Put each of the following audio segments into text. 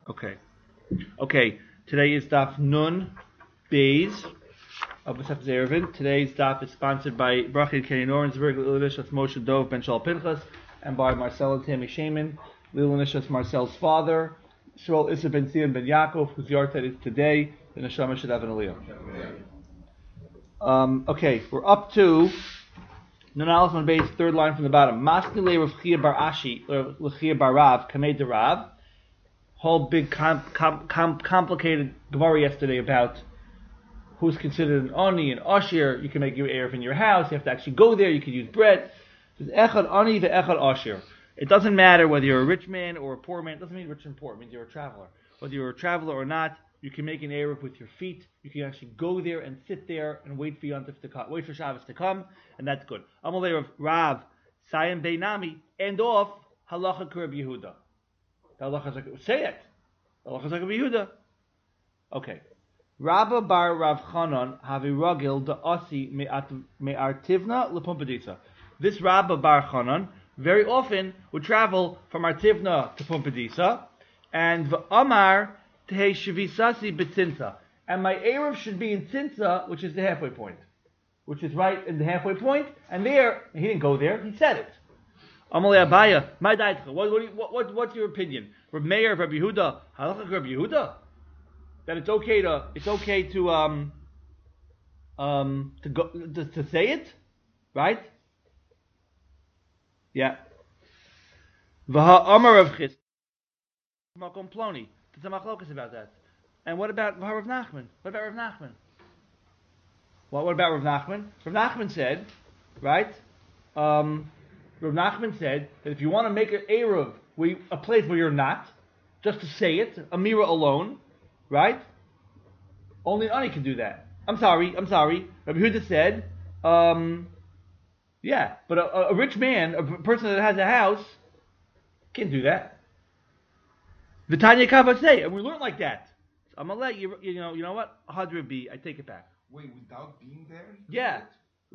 Okay. Okay. Today is Daf Nun Beis of Masechet Eruvin. Today's Daf is sponsored by Bracha Kenny Norensberg, Lilishas Moshe Dov Ben Shal Pinchas, and by Marcel and Tammy Shaman, Lilishas Marcel's father, Shmuel Issa Ben Zion Ben Yaakov, whose yahrzeit is today. The neshama should have an aliyah. Okay, we're up to Nun Aleph on base, third line from the bottom. Masnile Rav Chia Bar Ashi, or Chia Bar Rav, Kamei de Rav. Whole big complicated Gemara yesterday about who's considered an Ani and Ashir. You can make your Erev in your house. You have to actually go there. You can use bread. It says Echad Ani ve'Echad Ashir. It doesn't matter whether you're a rich man or a poor man. It doesn't mean rich and poor. It means you're a traveler. Whether you're a traveler or not, you can make an Erev with your feet. You can actually go there and sit there and wait for Yontif to come, wait for Shabbos to come, and that's good. Amalei of Rav Sayim Beinami, end off Halacha Kurab Yehuda. Say it. Yehuda. Okay. Rabba bar Rav Chanan havi ragil da asi me'artivna lepumpadisa. This Rabba bar Chanan very often would travel from Artivna to Pumpadisa, and v'amar tehei shavisasi betinsa. And my Erev should be in Tinsa, which is the halfway point, which is right in the halfway point. And there, he didn't go there. He said it. Amalei Abaya, my daitcha. What's your opinion? Reb Meir, Reb Yehuda, Halacha Reb Yehuda, that it's okay to go to say it, right? Yeah. V'ha Amar Rav Chis, Makom Ploni. There's a machlokas about that. And what about Rav Nachman? What about Rav Nachman? What about Rav Nachman? Rav Nachman said, right? Rav Nachman said that if you want to make an Erev, a place where you're not, just to say it, a mirror alone, right? Only an Ani can do that. I'm sorry. Rabbi Yehuda said, yeah, but a rich man, a person that has a house, can't do that. V'tanya Kavatzei, and we learn like that. So I'm gonna let you, you know what? Hadra B, I take it back. Wait, without being there? Yeah.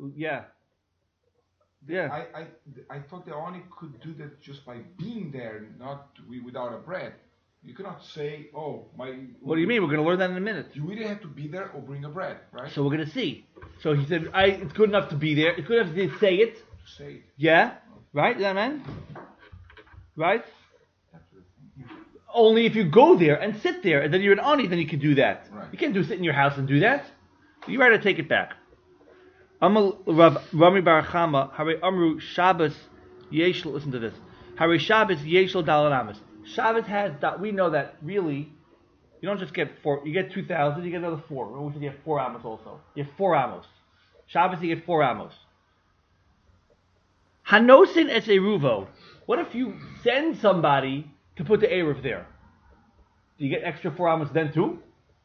I thought the Ani could do that just by being there, not without a bread. You cannot say, "Oh, my." What do you mean? We're going to learn that in a minute. You either have to be there or bring a bread, right? So we're going to see. So he said, "It's good enough to be there. It's good enough to say it." Say it. Yeah, right. Is that man? Right. Only if you go there and sit there, and then you're an Ani, then you can do that. Right. You can't sit in your house and do that. You rather take it back. Amal Rav Rami Bar Chama, Hare Amru Shabbos Yeshel. Listen to this. Hare Shabbos Yeshel Dalaramas. Shabbos has that. We know that really, you don't just get 4. You get 2,000. You get another 4. We should get 4 amos also. You get 4 amos. Shabbos you get 4 amos. Hanosin es eruvo. What if you send somebody to put the erev there? Do you get extra 4 amos then too?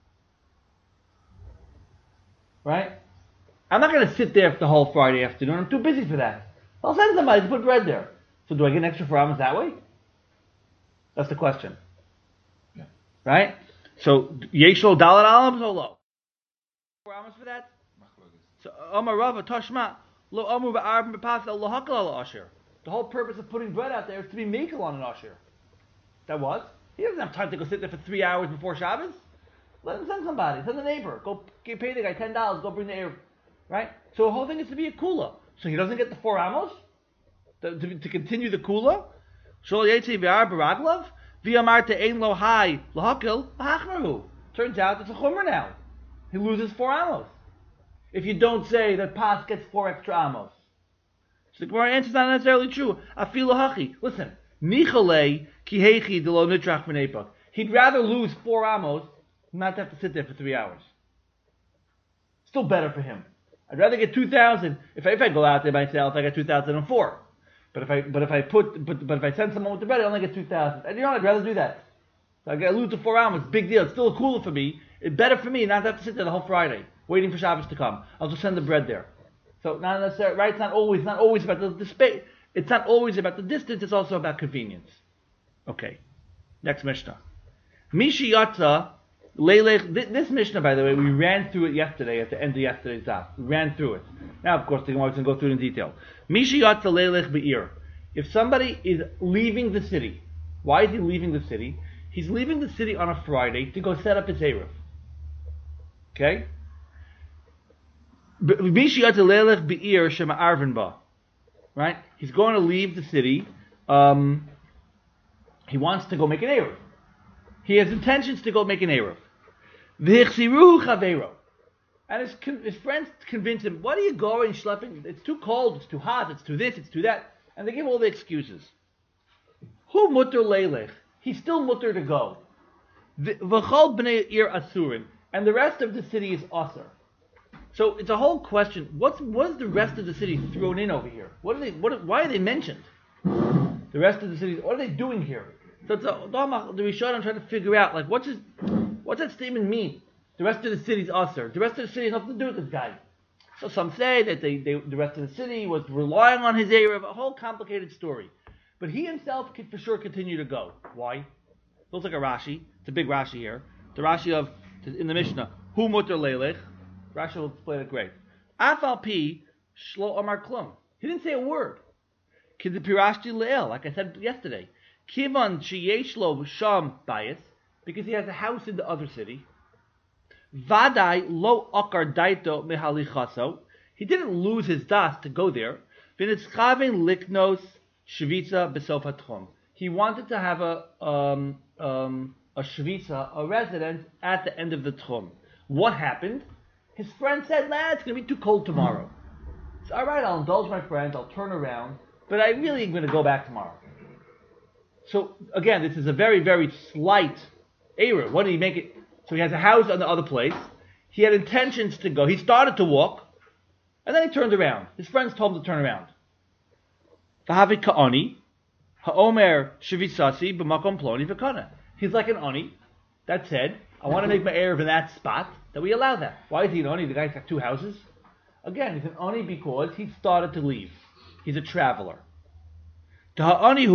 Right? I'm not going to sit there for the whole Friday afternoon. I'm too busy for that. I'll send somebody to put bread there. So do I get an extra 4 amos that way? That's the question. Yeah. Right? So, Yeshlo Dalet Alams or low? 4 amos for that? So, Amar Rava Toshma, Lo Amru Ba'arab B'Pasel Lo Hakal Al Asher. The whole purpose of putting bread out there is to be makel on an Asher. That was. He doesn't have time to go sit there for 3 hours before Shabbos. Let him send somebody. Send a neighbor. Go pay the guy $10. Go bring the air. Right? So the whole thing is to be a kula. So he doesn't get the 4 amos to continue the kula. Shol Yetzi V'Ar Baraglov V'Amarte Ein Lo Hai Lahakil Lahachmaru. Turns out it's a chumrah now. He loses 4 amos. If you don't say that Pas gets 4 extra amos. So the Gemara answer is not necessarily true. Afilu Hachi. Listen. Nichalei Kihechi Delo Nitrach V'Nepach. He'd rather lose 4 amos than not to have to sit there for 3 hours. Still better for him. I'd rather get 2,000 if I go out there myself. I get 2,004. But if I send someone with the bread, I only get 2,000. And I'd rather do that. So I lose the 4 amos. Big deal. It's still cooler for me. It's better for me not to have to sit there the whole Friday waiting for Shabbos to come. I'll just send the bread there. So not necessarily right. It's not always about the space. It's not always about the distance. It's also about convenience. Okay. Next Mishnah. Mishiyatza. This Mishnah, by the way, we ran through it yesterday at the end of yesterday's daf. We ran through it. Now, of course, the Gemara is going to go through it in detail. Mishiyatza leilech be'ir. If somebody is leaving the city, why is he leaving the city? He's leaving the city on a Friday to go set up his Eruv. Okay? Right? He's going to leave the city. He wants to go make an Eruv. He has intentions to go make an Eruv. And his friends convince him, what are you going schlepping? It's too cold, it's too hot, it's too this, it's too that. And they give all the excuses. Hu mutter leilech. He's still mutter to go. V'chol b'nei ir asurin. And the rest of the city is asur. So it's a whole question. What is the rest of the city thrown in over here? Why are they mentioned? The rest of the cities, what are they doing here? So it's the Rishonim trying to figure out, like, what's that statement mean? The rest of the city's asur. The rest of the city has nothing to do with this guy. So some say that the rest of the city was relying on his Eruv, a whole complicated story. But he himself could for sure continue to go. Why? Looks like a Rashi. It's a big Rashi here. The Rashi in the Mishnah, Hu muter leilech. Rashi will explain it great. Afal pi shlo amar klum. He didn't say a word. Kidipirashti le'el, like I said yesterday. Kivan sheyesh lo sham bayis, because he has a house in the other city. Vadai lo akar daito mehalichaso. He didn't lose his das to go there. V'nitzchavin liknos shvitza besof hatchum. He wanted to have a shvitza, a residence, at the end of the tchum. What happened? His friend said, it's going to be too cold tomorrow. So, all right, I'll indulge my friends, I'll turn around, but I really am going to go back tomorrow. So, again, this is a very, very slight error. What did he make it? So he has a house on the other place. He had intentions to go. He started to walk, and then he turned around. His friends told him to turn around. V'havi ka'oni, ha'omer shivisasi b'makom ploni v'kana. He's like an oni that said, I want to make my Eruv in that spot, that we allow that. Why is he an oni? The guy's got two houses. Again, he's an oni because he started to leave. He's a traveler. He's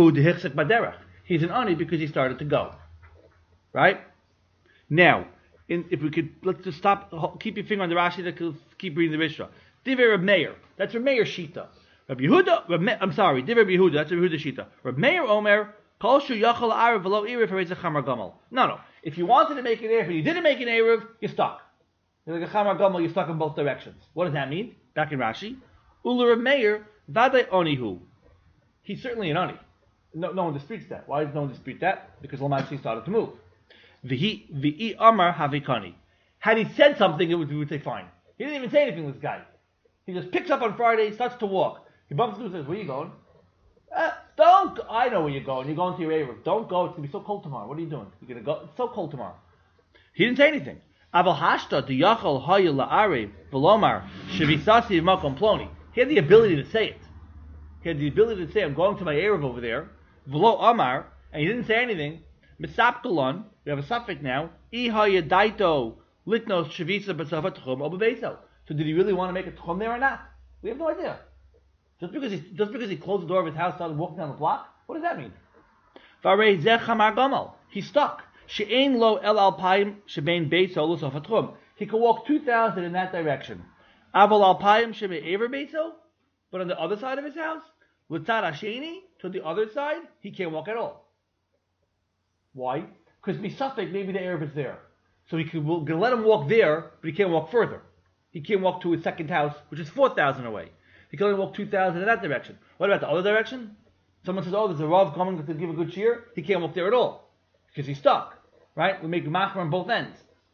an oni because he started to go. Right? Now, if we could, let's just stop, keep your finger on the Rashi, keep reading the Rishra. Divrei Reb Meir, that's Reb Meir Shita. Divrei Reb Yehuda, that's Reb Yehuda Shita. Reb Meir Omer, Kol shu yachal ha'arav v'lo eruv harei ze chamar gamal. No. If you wanted to make an Eruv and you didn't make an Eruv, you're stuck. You're like a chamar gamal, you're stuck in both directions. What does that mean? Back in Rashi. Ula Reb Meir, vadei onihu. He's certainly an oni. No one disputes that. Why does no one dispute that? Because Lamaisi started to move. V'i amar havikani. Had he said something, we would say fine. He didn't even say anything to this guy. He just picks up on Friday, starts to walk. He bumps into him and says, where are you going? Don't. I know where you're going. You're going to your Eruv. Don't go. It's going to be so cold tomorrow. What are you doing? You're going to go. It's so cold tomorrow. He didn't say anything. Aval hashta the yachal hayil la'arev v'lomar shevisasi v'makom ploni. He had the ability to say it. He had the ability to say, I'm going to my Eruv over there. V'lo amar, and he didn't say anything. Misapkalon. We have a suffix now. Ihaya daito litnos shevisa b'safat tchum obebeso. So did he really want to make a tchum there or not? We have no idea. Just because he closed the door of his house, started walking down the block, what does that mean? He's stuck. He could walk 2,000 in that direction. But on the other side of his house, to the other side, he can't walk at all. Why? Because misafek, maybe the Eruv is there. So we can let him walk there, but he can't walk further. He can't walk to his second house, which is 4,000 away. He can only walk 2,000 in that direction. What about the other direction? Someone says, there's a Rav coming to give a good cheer. He can't walk there at all. Because he's stuck. Right? We make machmer on both ends.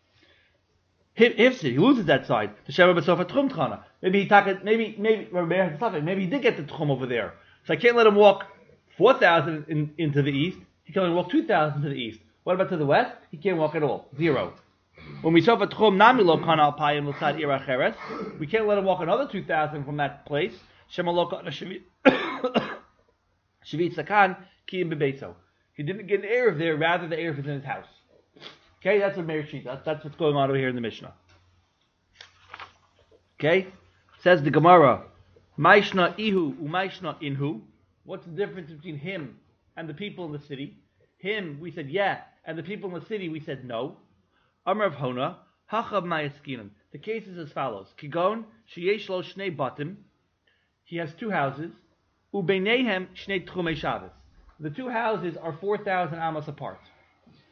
He loses that side. Maybe he did get the tchum over there. So I can't let him walk 4,000 into the east. He can only walk 2,000 to the east. What about to the west? He can't walk at all. 0. When we saw tchum namilo kanal payim l'sad iracheres, we can't let him walk another 2,000 from that place. Shemaloka shavit sakan kiyim bebeso. He didn't get an Eruv there, rather the Eruv is in his house. Okay, that's what Meir Shita. That's what's going on over here in the Mishnah. Okay, says the Gemara, Maishna ihu umaishna inhu. What's the difference between him and the people in the city? Him, we said yeah, and the people in the city, we said no. Amar of Hona, Hachav Mayaskinim. The case is as follows. Kigon, Sheyesh Lo Shnei Batim. He has two houses. Ubeinehem Shnei Tchumei Shabbos. The two houses are 4,000 amos apart.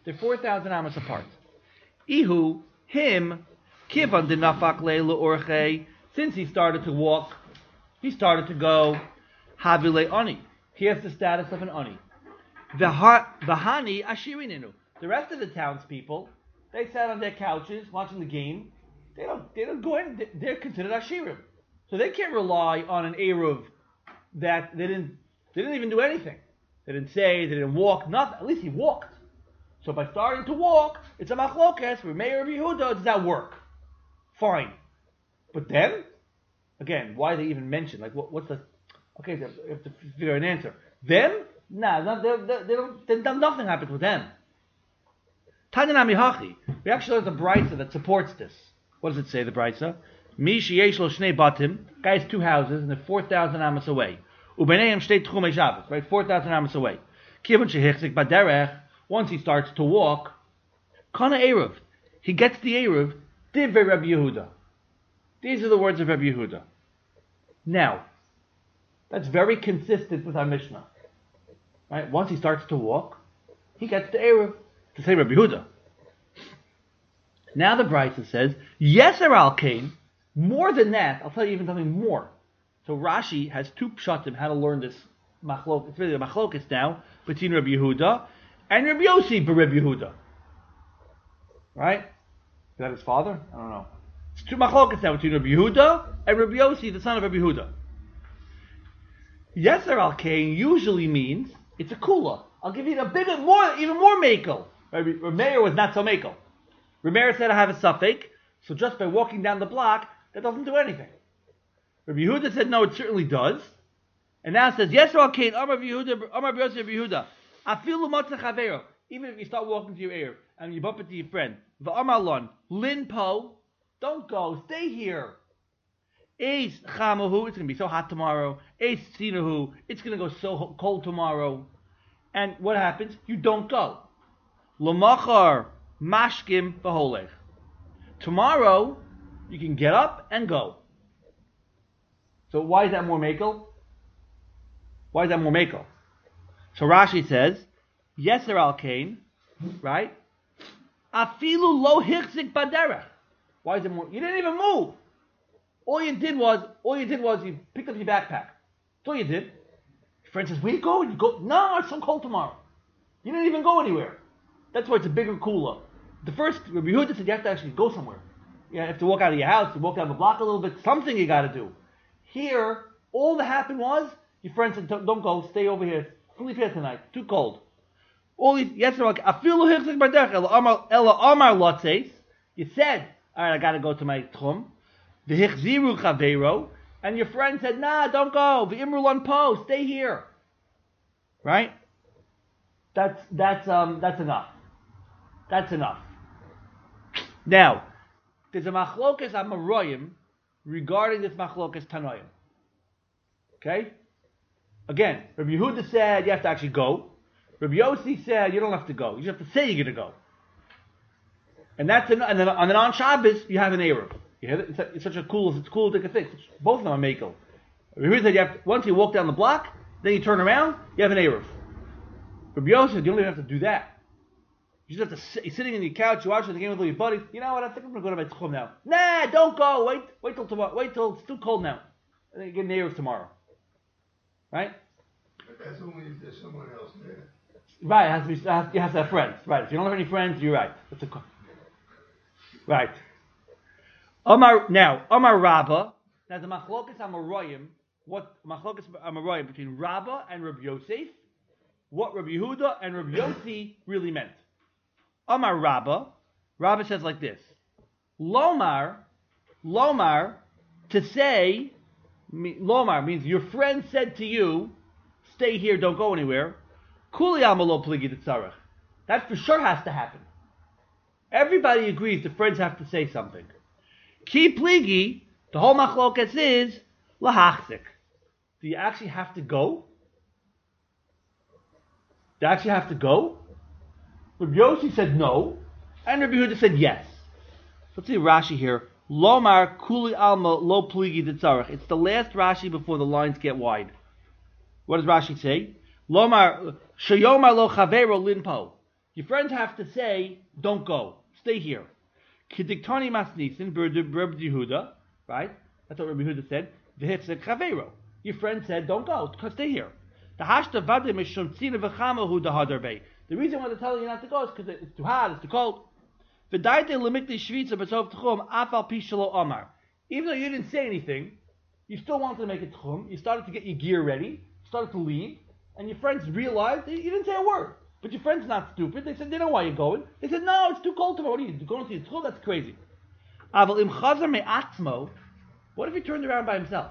They're 4,000 amas apart. Ihu, him, kivan de nafak leila orche. Since he started to walk, he started to go. Havile ani. He has the status of an ani. Vahani ashirininu. The rest of the townspeople, they sat on their couches watching the game. They don't go in. They're considered ashirim, so they can't rely on an eruv that they didn't even do anything. They didn't say, they didn't walk, nothing. At least he walked. So by starting to walk, it's a machlokes. Where Meir Yehuda, does that work? Fine. But then, again, why they even mention? Like, what's the? Okay, so you have to figure an answer. Them? Nah, they don't. Nothing happens with them. Tanyanami Hachi. We actually have a brisa that supports this. What does it say? The brisa. Mi sheyesh lo shnei batim. Guy has 2 houses and they're 4,000 amas away. Ubeneim shtei tchumei Shabbos. Right, 4,000 amas away. Kivon shehichzik baderech. Once he starts to walk, kana eruv. He gets the eruv. Divrei Rabbi Yehuda. These are the words of Rabbi Yehuda. Now, that's very consistent with our Mishnah. Right? Once he starts to walk, he gets the eruv. To say Rabbi Yehuda. Now the Brisa says, Yeser al kain. More than that, I'll tell you even something more. So Rashi has 2 pshatim how to learn this machlok. It's really a machlokas now between Rabbi Yehuda and Rabbi Yossi but Rabbi Yehuda. Right? Is that his father? I don't know. It's 2 machlokas now between Rabbi Yehuda and Rabbi Yossi, the son of Rabbi Yehuda. Yeser al kain usually means it's a kula. I'll give you even more makel. Meir was not so makel. Meir said I have a suffix, so just by walking down the block, that doesn't do anything. Rabbi Yehuda said no, it certainly does. And now it says, yes, Kain, Amar Yehuda, Amar Rabbi Yehuda, Afilu Matzah Chavero. Even if you start walking to your ear and you bump into your friend, V'Amar Lon, Lin Po, don't go, stay here. Eis Chamahu, it's going to be so hot tomorrow. Eis Tzinahu, it's going to go so cold tomorrow. And what happens? You don't go. L'machar mashkim v'holech. Tomorrow, you can get up and go. So why is that more makel? Why is that more makel? So Rashi says, Yeser al kain, right? Afilu lo hichzik baderech. Why is it more? You didn't even move. All you did was you picked up your backpack. That's all you did. Your friend says, where you go? You go, no, it's so cold tomorrow. You didn't even go anywhere. That's why it's a bigger kula. The first, Rabbi Yehuda said you have to actually go somewhere. You have to walk out of your house, you walk down the block a little bit, something you got to do. Here, all that happened was, your friend said, don't go, stay over here, sleep here tonight, too cold. You said, alright, I got to go to my tchum. V'hichziru chaveiro, and your friend said, nah, don't go, v'imru lan po, stay here. Right? That's enough. That's enough. Now, there's a machlokas amaroyim regarding this machlokas tanoim. Okay? Again, Rabbi Yehuda said you have to actually go. Rabbi Yossi said you don't have to go. You just have to say you're going to go. And then on Shabbos you have an eruv. It's such a cool thing. Both of them are makel. Rabbi Yehuda said once you walk down the block, then you turn around, you have an eruv. Rabbi Yossi said you don't even have to do that. You just have to you're sitting on your couch, you're watching the game with all your buddies. You know what? I think I'm going to go to my tchum now. Nah, don't go. Wait till tomorrow. Wait till it's too cold now. And then you get an eruv tomorrow. Right? But that's only if there's someone else there. Right, you have to have friends. Right, if you don't have any friends, you're right. Right. Amar Rabba. Now the machlokas amaroyim. What machlokas amaroyim between Rabba and Rabbi Yosef? What Rabbi Yehuda and Rabbi Yossi really meant. Amar Rabba. Rabba says like this. Lomar, to say, Lomar means your friend said to you, stay here, don't go anywhere. Kuli amalo pligi tzarech. That for sure has to happen. Everybody agrees the friends have to say something. Ki pligi, the whole machlokas is lahachzik. Do you actually have to go? Do you actually have to go? Rabbi Yossi said no, and Rabbi Yehuda said yes. So let's see Rashi here. Lomar kuli alma lo pligi tzarech. It's the last Rashi before the lines get wide. What does Rashi say? Lomar sheyomar lo chavero linpo. Your friends have to say, don't go, stay here. Kediktani masnisin Rabbi Yehuda, right? That's what Rabbi Yehuda said. V'hitzek chaveiro. Your friend said, don't go, stay here. The hashta vadim mishum tzina v'chamahu dahadar bay. The reason why they're telling you not to go is because it's too hot, it's too cold. V'daite lemikli shvitza b'sov tchum afal pi shelo amar. Even though you didn't say anything, you still wanted to make it tchum. You started to get your gear ready, started to leave, and your friends realized you didn't say a word. But your friend's not stupid. They said, they know why you're going. They said, no, it's too cold tomorrow. What are you going to see the tchum? That's crazy. Aval im chazar me'atzmo. What if he turned around by himself?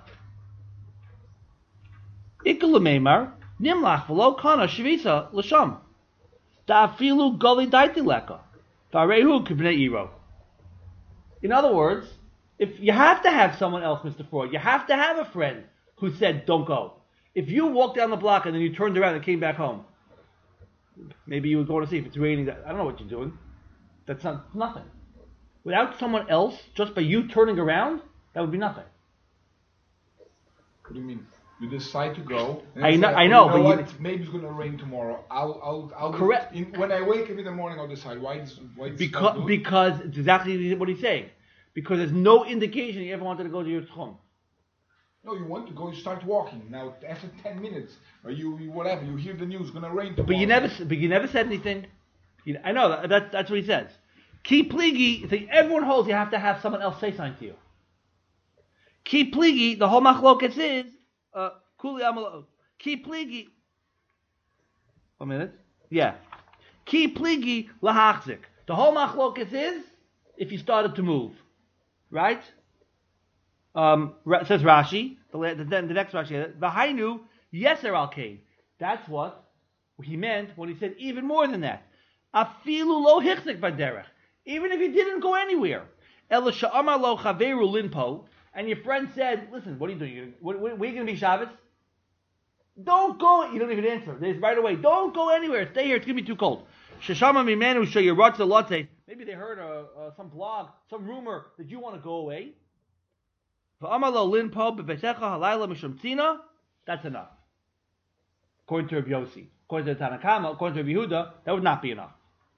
Ikul meimar nimlach v'lo kana shvisa l'sham. Da'afilu goli daiti leka. V'arehu k'bnei iro. In other words, if you have to have someone else, Mr. Freud, you have to have a friend who said, don't go. If you walked down the block and then you turned around and came back home, maybe you were going to see if it's raining. I don't know what you're doing. That's nothing. Without someone else, just by you turning around, that would be nothing. What do you mean? You decide to go. I know, you know but what? Maybe it's going to rain tomorrow. I'll correct. When I wake up in the morning, I'll decide why. Because it's exactly what he's saying. Because there's no indication you ever wanted to go to your tchum. No, you want to go. You start walking. Now after 10 minutes, or you whatever, you hear the news going to rain tomorrow. But you never said anything. I know that's what he says. Ki pligi. So everyone holds you have to have someone else say something to you. Ki pligi. The whole machlokas is kuli amalo. Ki pligi. 1 minute. Yeah. Ki pligi lahachzik. The whole machlokas is if you started to move, right? Says Rashi. The next Rashi. V'hainu yeser al kain. That's what he meant when he said even more than that. Afilu lo hichzik baderech. Even if he didn't go anywhere. Ela sha'amar lo chaveru linpo. And your friend said, listen, what are you doing? Where are you going to be Shabbos? Don't go. You don't even answer. There's right away. Don't go anywhere. Stay here. It's going to be too cold. Sheshama mimenu sheyirotz lotte. Maybe they heard some blog, some rumor that you want to go away. V'amar lo linpo bebetecha halayla mishum tzina. That's enough. According to Rabbi Yossi. According to Tanakama, according to Rabbi Yehuda, that would not be enough.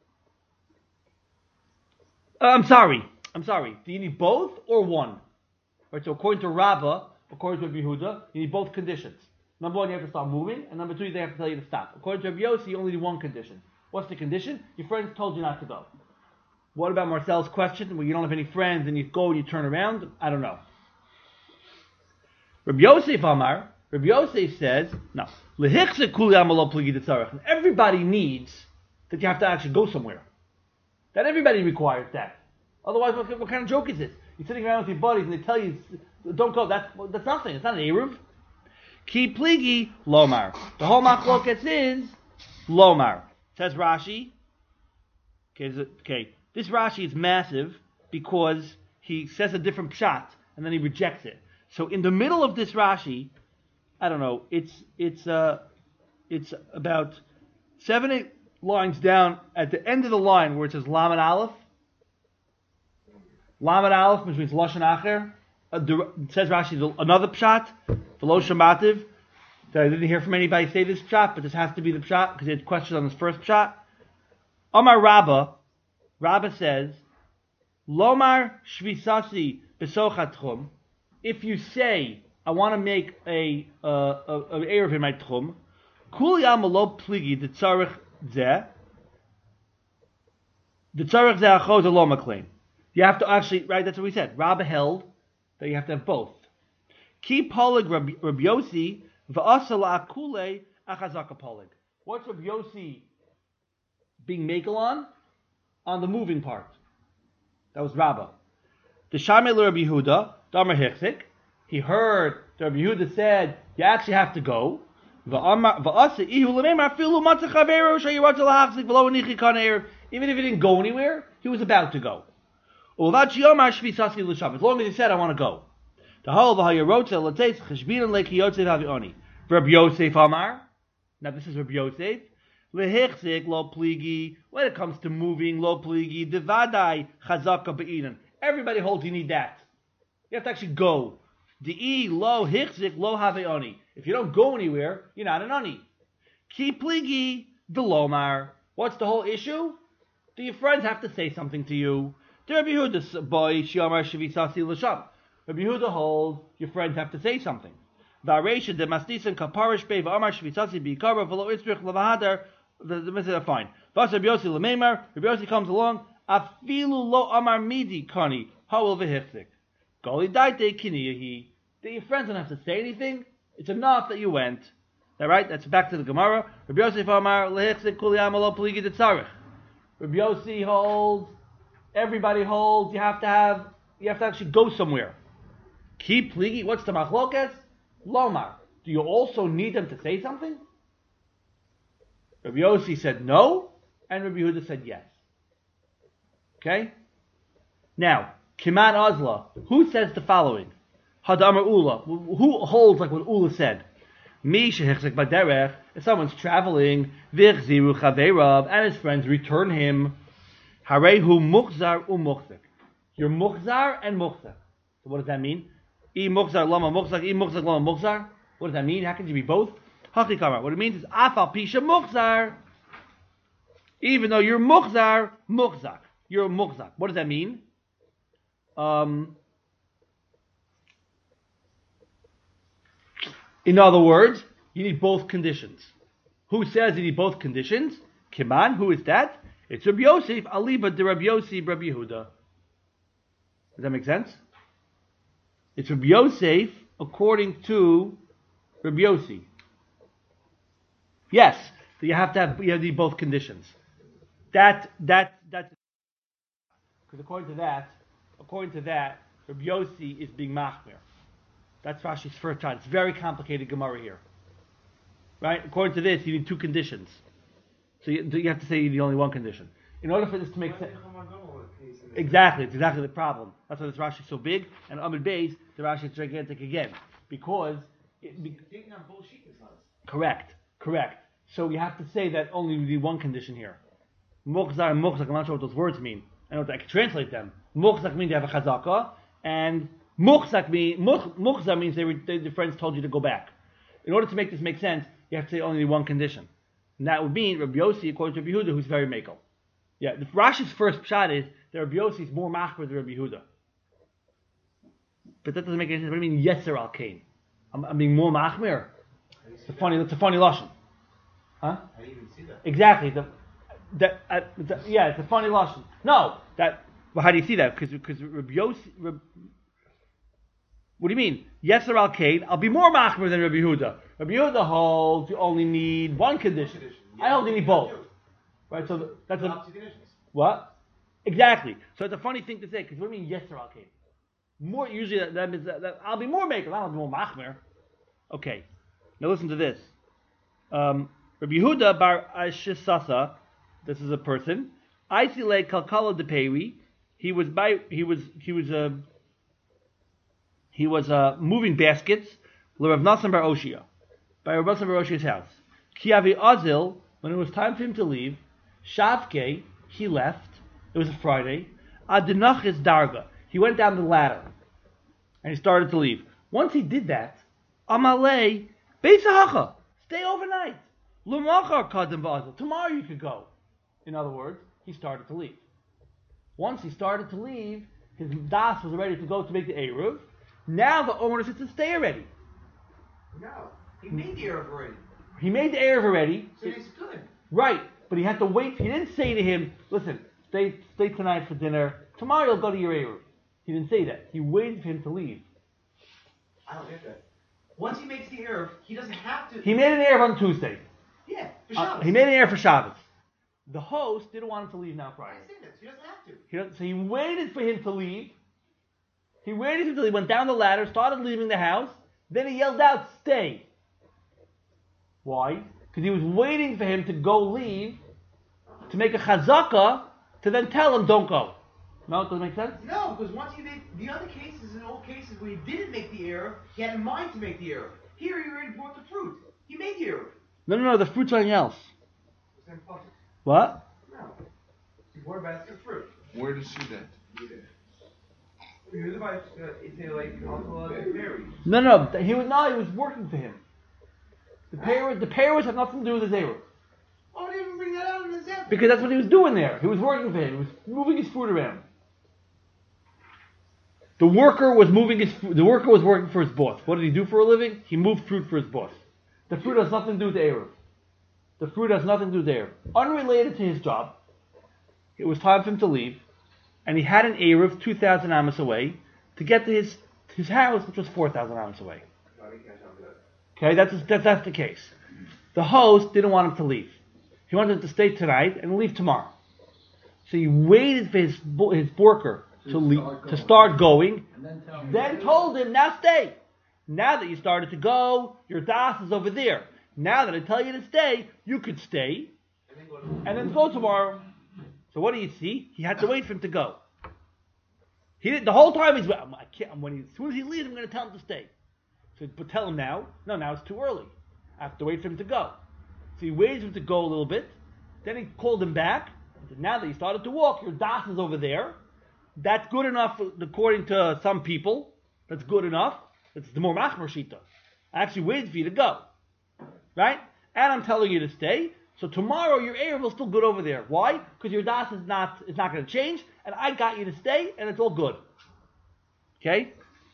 I'm sorry. Do you need both or one? Right, so according to Rabbah, according to Rabbi Yehuda, you need both conditions. Number one, you have to start moving, and number two, they have to tell you to stop. According to Rabbi Yossi, you only need one condition. What's the condition? Your friends told you not to go. What about Marcel's question, where you don't have any friends, and you go and you turn around? I don't know. Rabbi Yosef Amar, Rabbi Yosef says, no. Everybody needs that you have to actually go somewhere. That everybody requires that. Otherwise, what kind of joke is this? You're sitting around with your buddies and they tell you, don't go. That's nothing. It's not an Eruv. Ki pligi lomar. The whole machlokas is lomar. Says Rashi. Okay. This Rashi is massive because he says a different pshat and then he rejects it. So in the middle of this Rashi, I don't know, it's about 7-8 lines down at the end of the line where it says Lamed Aleph. Lamed Aleph, which means Lashon Acher. It says Rashi, another pshat, V'lo Shamativ. I didn't hear from anybody say this pshat, but this has to be the pshat because he had questions on this first pshat. Amar Rabbah says, Lomar Shvisasi Besochat Tchum. If you say, I want to make a Erev in my Tchum, Kuli Amalo Pligi the Tzarech Zeh. The Tzarech Zeh Achoz Aloma claim. You have to actually, right, that's what we said. Rabbah held that you have to have both. Ki Polig Rabbi Yossi V'asala Akule Achazaka Polig. What's Rabbi Yossi being makel on the moving part? That was Rabbah. The Shamei Rabbi Yehuda, Damar Hichzik. He heard that Rabbi Yehuda said, you actually have to go. Even if he didn't go anywhere, he was about to go. As long as he said, I want to go. Rabbi Yosef Amar. Now this is Rabbi Yosef. When it comes to moving, lo pligi, devadai chazaka be'inan. Everybody holds you need that. You have to actually go. De'i lo hichzik lo have'oni. If you don't go anywhere, you're not an oni. Ki pligi the lomar. What's the whole issue? Do your friends have to say something to you? Rabbi Yehuda boy Shiamar Shavisasi L'Sham. Rabbi Yehuda holds your friends have to say something. Varesha de Mastisan Kaparish Be V'Amar Shavisasi B'Ikara V'Lo Itzrich L'Vahadar. The message are fine. Vas Rabbi Yossi L'Meimar. Rabbi Yossi comes along. Afilu Lo Amar Midi Kani Ha'ul V'Hichzik. Goli Daite Kiniyahi. Do your friends don't have to say anything? It's enough that you went. Is that right? That's back to the Gemara. Rabbi Yossi Amar L'Hichzik Kuli Amalo Pligi Tzarich. Rabbi Yossi holds. Everybody holds. You have to actually go somewhere. Ki pligi. What's the machlokas? Lomar. Do you also need them to say something? Rabbi Yossi said no, and Rabbi Yehuda said yes. Okay. Now, Kiman Azla. Who says the following? Hadamar Ula. Who holds like what Ula said? Mi shehichzik baderech. If someone's traveling, vichziru chaveirav, and his friends return him. Harehu muchzar umuchzik. You're muchzar and muchzak. So what does that mean? I muchzar lama muchzak, I muchzak lama muchzar. What does that mean? How can you be both? Hakikara. What it means is afal pisha muchzar. Even though you're muchzar, muchzak. You're muchzak. What does that mean? In other words, you need both conditions. Who says you need both conditions? Kiman. Who is that? It's Rabbi Yosef, Aliba de Rabbi Yosef, Rabbi Yehuda. Does that make sense? It's Rabbi Yosef according to Rabbi Yossi. Yes, you have to need both conditions. That's because according to that, Rabbi Yossi is being machmir. That's Rashi's first time. It's very complicated Gemara here, right? According to this, you need two conditions. So you have to say you need only one condition. In order for this to make sense. Exactly, it's exactly the problem. That's why this Rashi is so big, and Amid Beis, the Rashi is gigantic again. Because... Correct. So you have to say that only we need one condition here. Muchzar and muchzak, I'm not sure what those words mean. I know I can translate them. Muchzak means you have a chazaka, and muchzar means the friends told you to go back. In order to make this make sense, you have to say only one condition. And that would mean Rabbi Yossi, according to Rabbi Yehuda, who's very makel. Yeah, the Rashi's first pshat is that Rabbi Yossi is more machmer than Rabbi Yehuda. But that doesn't make any sense. What do you mean, Yeser al Kain? I'm being more machmer? It's a funny lashon. Huh? How do you even see that? Exactly. It's a funny lashon. No, well, how do you see that? Because Rabbi Yossi... What do you mean? Yeser al Kain, I'll be more machmer than Rabbi Yehuda. Rabbi Yehuda holds you only need one condition. I only need both. Right, so that's two conditions. What? Exactly. So it's a funny thing to say, because what do you mean Yeser al Kain? More usually that means that I'll be more maker, I'll be more machmer. Okay. Now listen to this. Rabbi Yehuda bar Ashisasa, this is a person. Aisile Kalkala de Peri. He was moving baskets. Rav Nassan bar Oshia, by Rav Nassan bar Oshia's house. Kiavi Azil, when it was time for him to leave, Shavke, he left. It was a Friday. Adinachis Darga, he went down the ladder, and he started to leave. Once he did that, Amalei Beisahacha, stay overnight. Lumachar Kadim Bazil, tomorrow you could go. In other words, he started to leave. Once he started to leave, his das was ready to go to make the Eruv. Now the owner said to stay already. No, he made the Eruv already. He made the Eruv already. So he's good. Right, but he had to wait. He didn't say to him, listen, stay tonight for dinner. Tomorrow you'll go to your Eruv. He didn't say that. He waited for him to leave. I don't get that. Once he makes the Eruv, he doesn't have to... He made an Eruv on Tuesday. Yeah, for Shabbos. He made an Eruv for Shabbos. The host didn't want him to leave now Friday. I understand that, so he doesn't have to. So he waited for him to leave. He waited until he went down the ladder, started leaving the house. Then he yelled out, stay. Why? Because he was waiting for him to go leave, to make a chazaka, to then tell him, don't go. No, it doesn't make sense? No, because once he made the other cases, in all cases where he didn't make the Eruv, he had in mind to make the Eruv. Here he already brought the fruit. He made the Eruv. No, the fruit's something else. Same process. What? No. He brought a basket of fruit. Where do you see that? He was about it's like berries. No, he was working for him. The payers have nothing to do with his Eruv. Oh, they didn't even bring that out in the Zeb. Because that's what he was doing there. He was working for him. He was moving his fruit around. The worker was working for his boss. What did he do for a living? He moved fruit for his boss. The fruit has nothing to do with the Eruv. The fruit has nothing to do with the Eruv. Unrelated to his job, it was time for him to leave, and he had an Eruv 2,000 amos away to get to his house, which was 4,000 amos away. Okay, that's the case. The host didn't want him to leave. He wanted him to stay tonight and leave tomorrow. So he waited for his worker to start going, then told him, now stay. Now that you started to go, your das is over there. Now that I tell you to stay, you could stay, and then go tomorrow. So what do you see? He had to wait for him to go. He did the whole time. As soon as he leaves, I'm going to tell him to stay. So, but tell him now. No, now it's too early. I have to wait for him to go. So he waited for him to go a little bit. Then he called him back. He said, now that you started to walk, your das is over there. That's good enough according to some people. That's good enough. It's the more machmer shita. I actually waited for you to go. Right? And I'm telling you to stay. So tomorrow your Erev will still good over there. Why? Because your das is not going to change, and I got you to stay, and it's all good. Okay?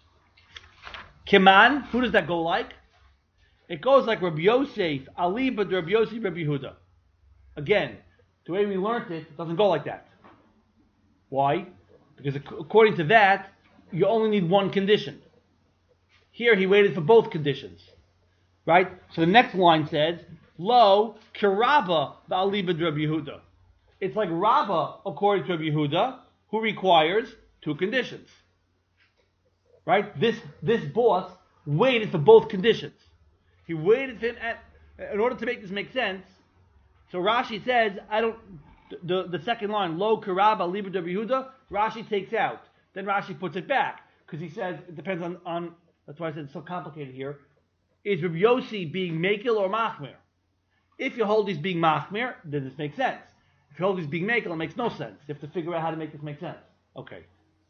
Kiman, who does that go like? It goes like Rabbi Yosef, Ali, but Rabbi Yosef, Rabbi Yehuda. Again, the way we learned it doesn't go like that. Why? Because according to that, you only need one condition. Here he waited for both conditions. Right? So the next line says, Lo kiraba ba'alibad Rabbi Yehuda. It's like Rabba, according to Rabbi Yehuda, who requires two conditions. Right? This boss waited for both conditions. He waited for him in order to make this make sense. So Rashi says, the second line, Lo kiraba ba'alibad Rabbi Yehuda, Rashi takes out. Then Rashi puts it back. Because he says, it depends on that's why I said it's so complicated here. Is Rabbi Yossi being Mekel or Machmir? If you hold he's being Machmir, then this makes sense. If you hold he's being Mekel, it makes no sense. You have to figure out how to make this make sense. Okay.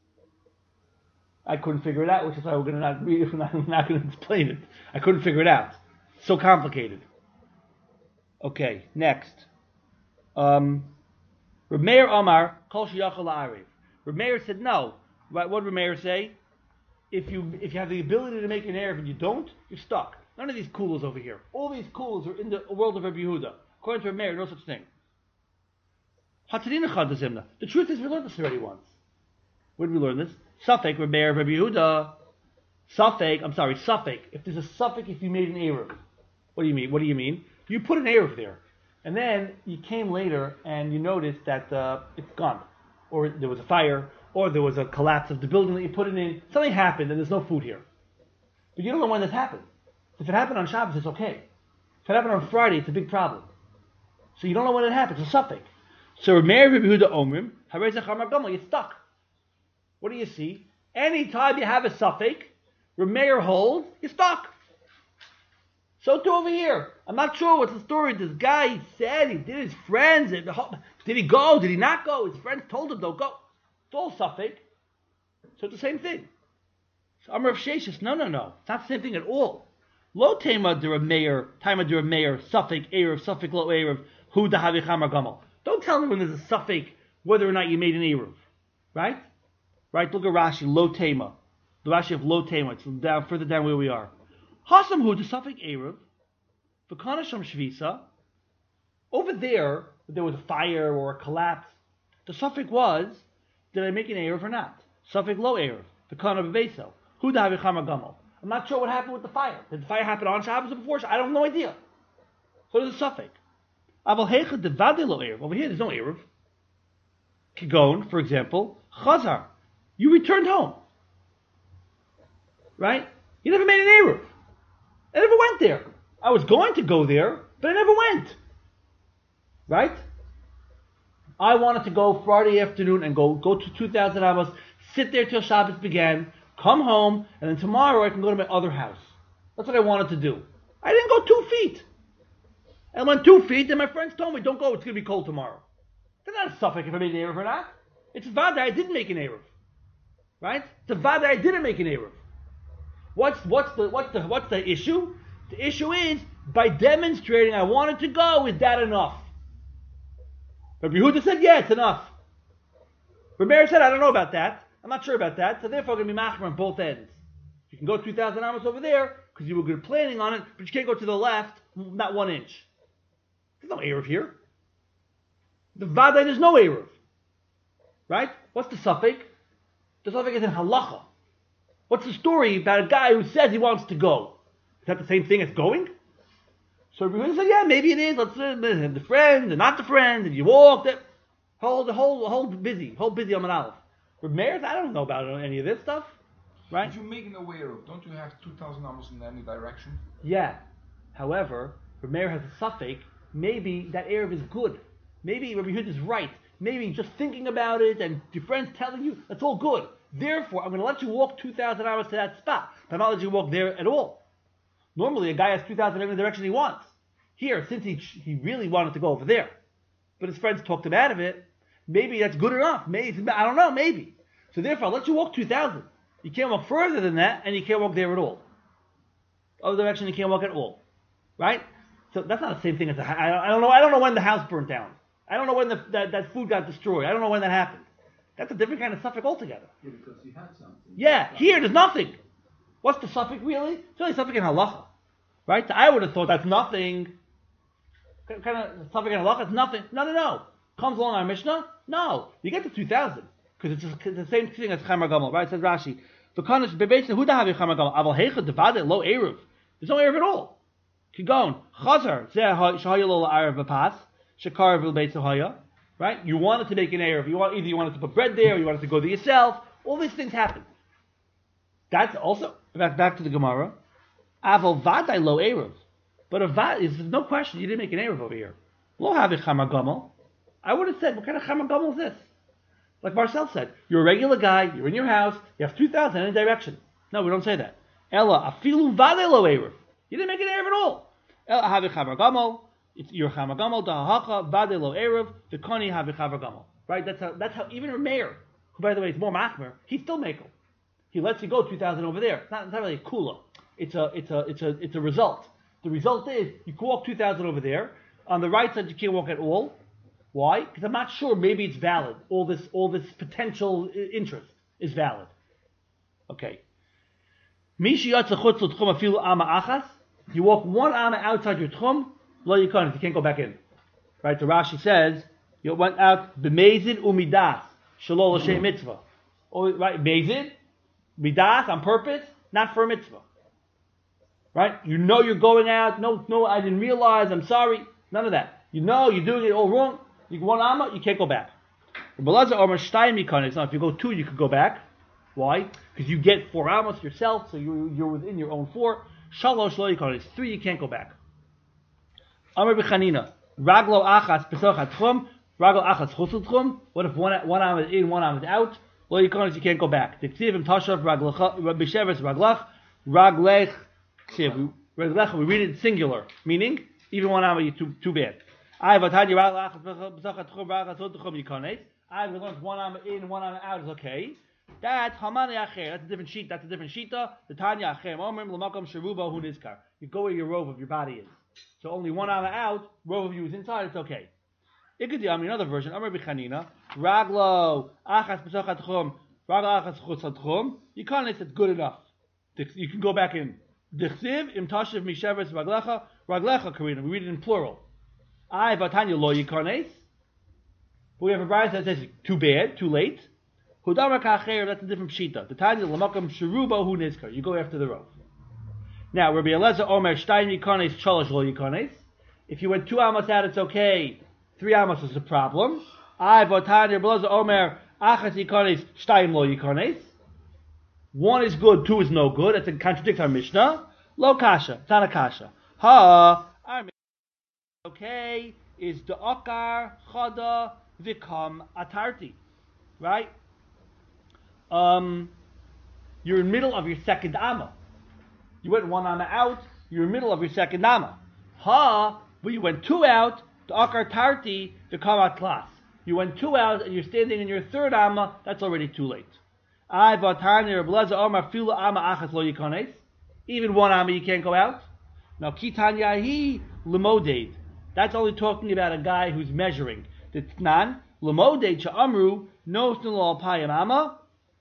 I couldn't figure it out, which is why we're going to not read it. We're not going to explain it. I couldn't figure it out. So complicated. Okay, next. Reb Meir Omar, Kol Sheyachol La'arev. Reb Meir said no. What did Reb Meir say? If you have the ability to make an Erev and you don't, you're stuck. None of these coolers over here. All these coolers are in the world of Rabbi Yehuda. According to Rabbi Meir, no such thing. The truth is, we learned this already once. Where did we learn this? Safek, Rabbi Meir, Rabbi Yehuda. Safek. If there's a Safek, if you made an Erev. What do you mean? You put an Erev there. And then you came later and you noticed that it's gone. Or there was a fire. Or there was a collapse of the building that you put it in. Something happened and there's no food here. But you don't know when this happened. If it happened on Shabbos, it's okay. If it happened on Friday, it's a big problem. So you don't know when it happened. It's a suffix. So Rabbi Yehuda Omrim, Harei Zachar Mar Gamel, you're stuck. What do you see? Anytime you have a suffix, Rabbi Meir holds, you're stuck. So too over here. I'm not sure what's the story. This guy, he said, he did his friends. Did he go? Did he not go? His friends told him, don't go. It's all suffix. So it's the same thing. So Amar of Sheshis, no. It's not the same thing at all. Lo tema de Rav Meir, suffix, Erev, suffix, lo Erev, hu dahavi chamar gamel. Don't tell me when there's a suffix whether or not you made an Erev. Right? Look at Rashi, lo tema. The Rashi of lo tema. It's further down where we are. Hasam hu de suffix Erev, v'kana sham shvisa. Over there was a fire or a collapse. The suffix was, did I make an Erev or not? Suffix lo Erev, v'kana beveso. Hu dahavi chamar gamel. I'm not sure what happened with the fire. Did the fire happen on Shabbos or before Shabbos? I have no idea. So there's a suffix. Over here, there's no Erev. Kigon, for example, Chazar. You returned home. Right? You never made an Erev. I never went there. I was going to go there, but I never went. Right? I wanted to go Friday afternoon and go to 2,000 Amos, sit there till Shabbos began, come home, and then tomorrow I can go to my other house. That's what I wanted to do. I didn't go 2 feet. I went 2 feet, and my friends told me, don't go, it's going to be cold tomorrow. That's not a suffix if I made an Erev or not. It's a Vada, I didn't make an Erev. Right? It's a Vada, I didn't make an Erev. What's the issue? The issue is, by demonstrating I wanted to go, is that enough? Rabbi Yehuda said, yeah, it's enough. Rabbi Meir said, I don't know about that. I'm not sure about that. So therefore, I'm going to be machmer on both ends. You can go 2,000 amos over there because you were good planning on it, but you can't go to the left, not 1 inch. There's no Eruv here. The Vadai, there's no Eruv. Right? What's the suffix? The suffix is in halacha. What's the story about a guy who says he wants to go? Is that the same thing as going? So everyone said, yeah, maybe it is. Let's the friends and not the friends, and you walk. Hold busy on an Aleph. With mayors, I don't know about any of this stuff, right? If you make an aware of, don't you have 2,000 amos in any direction? Yeah. However, Rabbi Meir has a suffix. Maybe that Erev is good. Maybe Rabbi Yehuda is right. Maybe just thinking about it and your friends telling you, that's all good. Therefore, I'm going to let you walk 2,000 hours to that spot. But I'm not letting you walk there at all. Normally, a guy has 2,000 in the direction he wants. Here, since he really wanted to go over there, but his friends talked him out of it, maybe that's good enough. Maybe, I don't know, maybe. So therefore, I'll let you walk 2,000. You can't walk further than that, and you can't walk there at all. Other direction, you can't walk at all. Right? So that's not the same thing as I don't know when the house burnt down. I don't know when that food got destroyed. I don't know when that happened. That's a different kind of suffix altogether. Yeah, because you had something. Yeah, here there's nothing. What's the suffix really? It's only suffix in halacha. Right? So I would have thought that's nothing. Kind of suffix in halacha, it's nothing. No. Comes along our Mishnah? No. You get to 2,000. Because it's just the same thing as Chamar Gamel. Right? It says Rashi. There's no Erev at all. Keep going. Chazar. Right? You wanted to make an Erev. Either you wanted to put bread there, or you wanted to go there yourself. All these things happen. That's also, back to the Gemara. Aval vadai lo Erev. But a vad is no question, you didn't make an Erev over here. Lo have Chamar Gamel. I would have said, what kind of Chamar Gamel is this? Like Marcel said, you're a regular guy, you're in your house, you have 2,000 in any direction. No, we don't say that. Ella afilu vadai lo Erev. You didn't make an Erev at all. Ella have Chamar Gamel. It's your Chamar Gamel, Dahacha, vadai lo Erev, the Kani have Chamar Gamel. Right? That's how even a mayor, who by the way is more machmer, he's still makel. He lets you go 2,000 over there. It's not really a kula. It's a result. The result is you can walk 2,000 over there. On the right side you can't walk at all. Why? Because I'm not sure. Maybe it's valid. All this potential interest is valid. Okay. You walk 1 amma outside your tchum, lo yikon, you can't go back in. Right? So Rashi says you went out b'mezid umidas shelo l'shem mitzvah. Right? Mezid, midas on purpose, not for a mitzvah. Right? You know you're going out. No, I didn't realize. I'm sorry. None of that. You know you're doing it all wrong. You go 1 amma, you can't go back. Now, if you go 2, you could go back. Why? Because you get 4 ammas yourself, so you're within your own 4. Shalosh lo yikonis. 3, you can't go back. Amar b'chanina. Raglo achas pesochat tchum. Raglo achas chusul tchum. What if one arm is in, 1 arm is out? Lo yikonis, you can't go back. T'ksivim tashav b'sheves raglach. Raglech. Raglech, we read it singular. Meaning, even 1 arm, you're too bad. I've learned 1 arm in, 1 arm out is okay. That's Hamani Acher. That's a different sheet. That's a different sheeta. The Tanya Acher. You go where your robe of your body is. So only 1 arm out, robe of you is inside. It's okay. Another version. Amar b'chanina. Raglo achas b'sochat chum. Raglo achas chutzat chum. You can't. It's good enough. You can go back in. Dichsiv im tashiv misheves raglecha. Raglecha karina. We read it in plural. I vatanya lo yikones. We have a bride that says too bad, too late. Hudamar kacher, that's a different pshita. The Tanya lamakam sheruba hu nizkar. You go after the row. Now, Rabbi Elazar Omer shtayim yikones cholosh lo yikones. If you went 2 amos out, it's okay. 3 amos is a problem. I vatanya Rabbi Elazar Omer achas yikones shtayim lo yikones. 1 is good, 2 is no good. That's a contradict our Mishnah. Lo kasha, it's not a kasha. Our Mishnah okay is the akar chada vikam atarti, right? You're in the middle of your second amma. You went 1 amma out. You're in the middle of your second amma. But you went 2 out. The akar tarti vikam atlas. You went 2 out and you're standing in your third amma. That's already too late. Even 1 amma you can't go out. Now kitanya hi limoded. That's only talking about a guy who's measuring. The Tnan, Lamode Cha'amru, no Snul Payam Ama.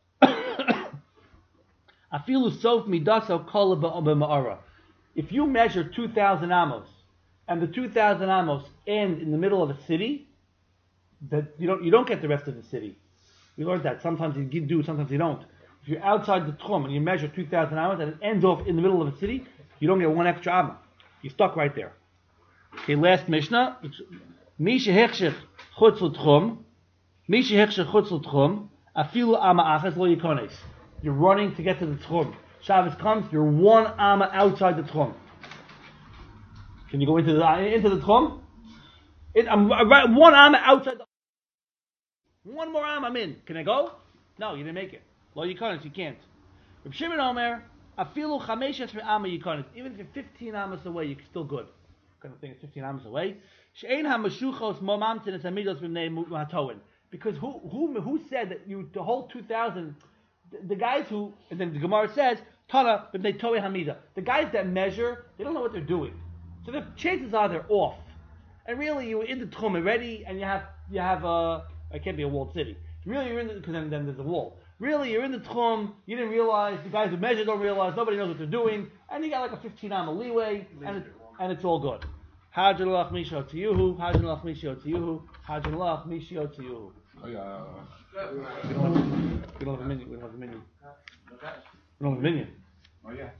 Afilu Sof Midaso Kola Ba'ara. If you measure 2,000 amos, and the 2,000 amos end in the middle of a city, that you don't get the rest of the city. We learned that sometimes you do, sometimes you don't. If you're outside the Tchum and you measure 2,000 amos and it ends off in the middle of a city, you don't get one extra amma. You're stuck right there. Okay, last Mishnah. Misha Hechshech Chutz L'Tchum. Misha Hechshech Chutz L'Tchum. Afilu Amma Achas Lo Yikones. You're running to get to the Tchum. Shabbos comes, you're one amma outside the Tchum. Can you go into the Tchum? I'm right, one amma outside the one more amma I'm in. Can I go? No, you didn't make it. Lo Yikones, you can't. Reb Shimon Omer, Afilu Chamesh Esrei Amma Yikones. Even if you're 15 ammas away, you're still good. Kind of thing is 15 ammas away. She'ein hamashuchos momamtin es amidos b'nei matoin. Because who said that the whole 2,000, the guys who, and then the Gemara says, Tana b'nei toei hamida. The guys that measure, they don't know what they're doing. So the chances are they're off. And really, you were in the Tchum already, and you have it can't be a walled city. Really, you're in the, because then there's a wall. Really, you're in the Tchum, you didn't realize, the guys who measure don't realize, nobody knows what they're doing, and you got like a 15 amma leeway, and it's all good. Hajanalach Misho to Yuhu, Hajanalach Misho to Yuhu, Hajanalach Misho to Yuhu. Oh yeah. We don't have a minion. We don't have a minion. We don't have a minion. Oh yeah.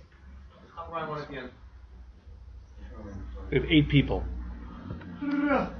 I'll run one at the end. We have 8 people.